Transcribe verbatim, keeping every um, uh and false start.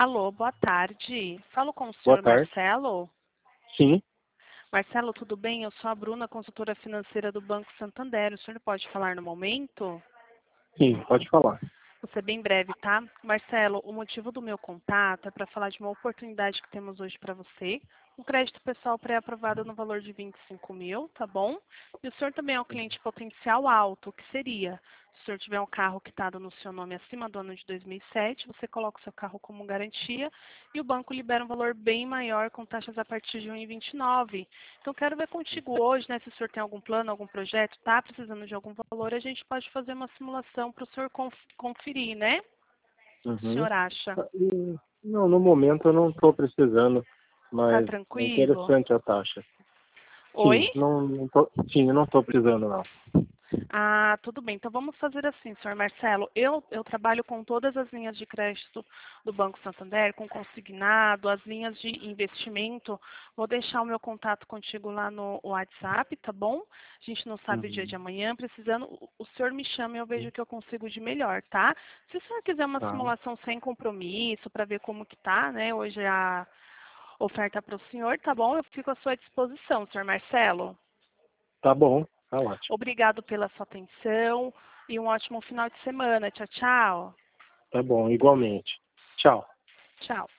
Alô, boa tarde. Falo com o Boa senhor tarde. Marcelo. Sim, Marcelo, tudo bem? Eu sou a Bruna, consultora financeira do Banco Santander. O senhor pode falar no momento? sim, pode falar. Vou ser bem breve, tá? Marcelo, o motivo do meu contato é para falar de uma oportunidade que temos hoje para você. Um crédito pessoal pré-aprovado no valor de vinte e cinco mil, tá bom? E o senhor também é um cliente potencial alto, o que seria? Se o senhor tiver um carro quitado no seu nome acima do ano de dois mil e sete, você coloca o seu carro como garantia e o banco libera um valor bem maior com taxas a partir de um vírgula vinte e nove. Então, quero ver contigo hoje, né, se o senhor tem algum plano, algum projeto, está precisando de algum valor, a gente pode fazer uma simulação para o senhor conf conferir, né? O Uhum. senhor acha? Ah, e- Não, no momento eu não estou precisando, Tá mas é tranquilo? interessante a taxa. Oi? Sim, não, não tô, sim, eu não estou precisando não. Ah, tudo bem. Então vamos fazer assim, senhor Marcelo. Eu, eu trabalho com todas as linhas de crédito do Banco Santander, com consignado, as linhas de investimento. Vou deixar o meu contato contigo lá no WhatsApp, tá bom? A gente não sabe o dia de Uhum. amanhã. Precisando, o o senhor me chama e eu vejo o que eu consigo de melhor, tá? Se o senhor quiser uma Tá, simulação sem compromisso, para ver como que tá, né? Hoje é a oferta para o senhor, tá bom? Eu fico à sua disposição, senhor Marcelo. tá bom, tá ótimo. Obrigado pela sua atenção e um ótimo final de semana. Tchau, tchau. Tá bom, igualmente. Tchau. Tchau.